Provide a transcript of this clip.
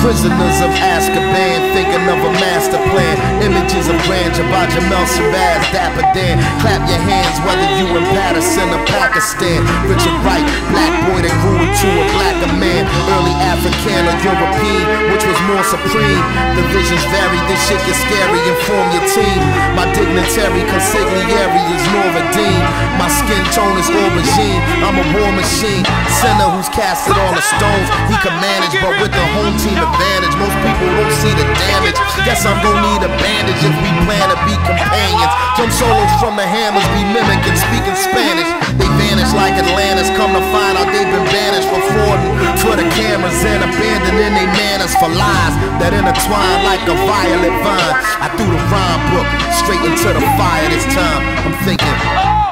Prisoners of Azkaban, thinking of a master plan. Images of grandeur by Jamel Shabazz, Dapper Dan. Clap your hands whether you in Patterson or Pakistan. Richard Wright, black boy that grew into a blacker man. Early African or European, which was more supreme. The visions vary, this shit gets scary. Inform your team. My dignitary consigliere is Noradine. My skin tone is aubergine. I'm a war machine. Sinner who's casted all the stones. He can manage, but with the home team advantage, most people won't see the damage. Guess I'm gon' need a bandage if we plan to be companions. Drum solos from the hammers be mimicking, speaking Spanish. They vanish like Atlantis, come to find out they've been banished for frauding for the cameras and abandoning their manners for lies that intertwine like a violet vine. I threw the rhyme book straight into the fire this time. I'm thinking